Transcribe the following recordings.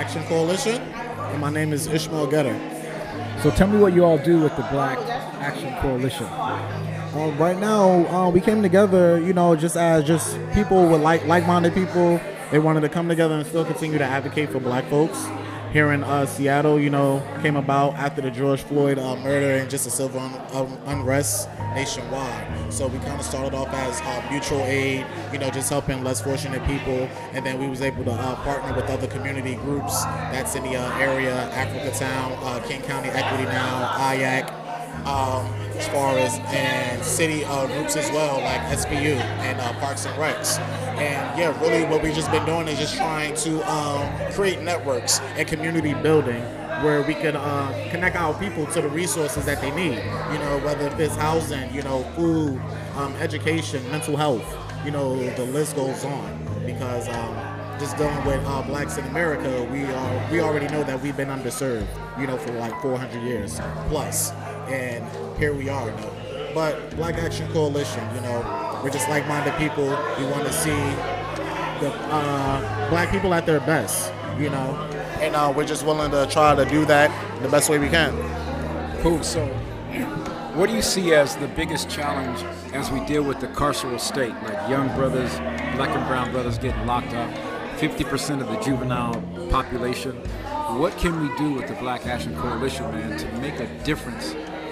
Action Coalition, and my name is Ishmael Getter. So tell me what you all do with the Black Action Coalition. Right now, we came together, just as people with like-minded people. They wanted to come together and still continue to advocate for black folks. Here in Seattle, came about after the George Floyd murder and just a civil unrest nationwide. So we kind of started off as mutual aid, just helping less fortunate people, and then we was able to partner with other community groups that's in the area, Africa Town, King County Equity Now, IAC, as far as and city groups as well, like SBU and Parks and Recs. And yeah, really what we've just been doing is just trying to create networks and community building where we can connect our people to the resources that they need, whether it's housing, food, education, mental health, the list goes on. Because just dealing with blacks in America, we already know that we've been underserved, for like 400 years plus. And here we are, But Black Action Coalition, we're just like-minded people. We want to see the black people at their best, and we're just willing to try to do that the best way we can. Cool. So what do you see as the biggest challenge as we deal with the carceral state, like young brothers, black and brown brothers getting locked up, 50% of the juvenile population? What can we do with the Black Action Coalition, man, to make a difference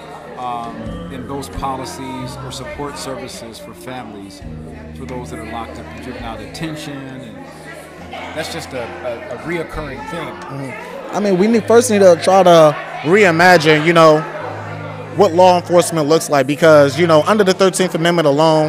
in those policies or support services for families, for those that are locked up in juvenile detention? And that's just a reoccurring thing. I mean, we first need to try to reimagine, what law enforcement looks like, because, under the 13th Amendment alone,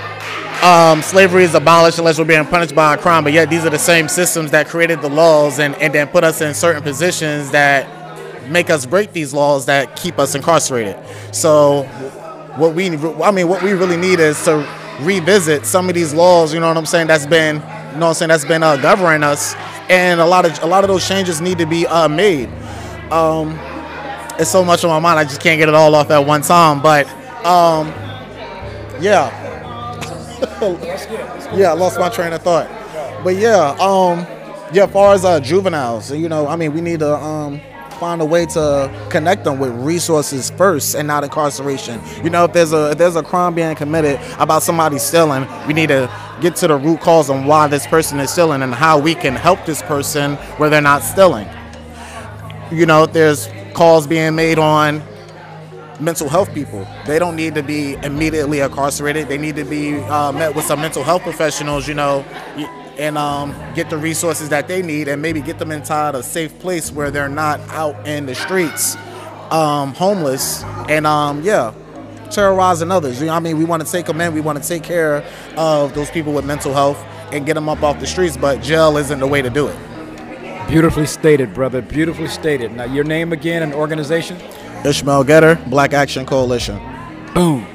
slavery is abolished unless we're being punished by a crime, but yet these are the same systems that created the laws and then put us in certain positions that make us break these laws that keep us incarcerated. So what we really need is to revisit some of these laws, that's been governing us, and a lot of those changes need to be made. It's so much on my mind, I just can't get it all off at one time, but yeah. Yeah, I lost my train of thought. But as far as juveniles, we need to find a way to connect them with resources first and not incarceration. If there's a crime being committed about somebody stealing, we need to get to the root cause on why this person is stealing and how we can help this person where they're not stealing. If there's calls being made on mental health people, they don't need to be immediately incarcerated. They need to be met with some mental health professionals, and get the resources that they need, and maybe get them inside a safe place where they're not out in the streets homeless and terrorizing others. We want to take them in, we want to take care of those people with mental health and get them up off the streets, but jail isn't the way to do it. Beautifully stated, brother, beautifully stated. Now your name again and organization? Ishmael Getter, Black Action Coalition. Boom.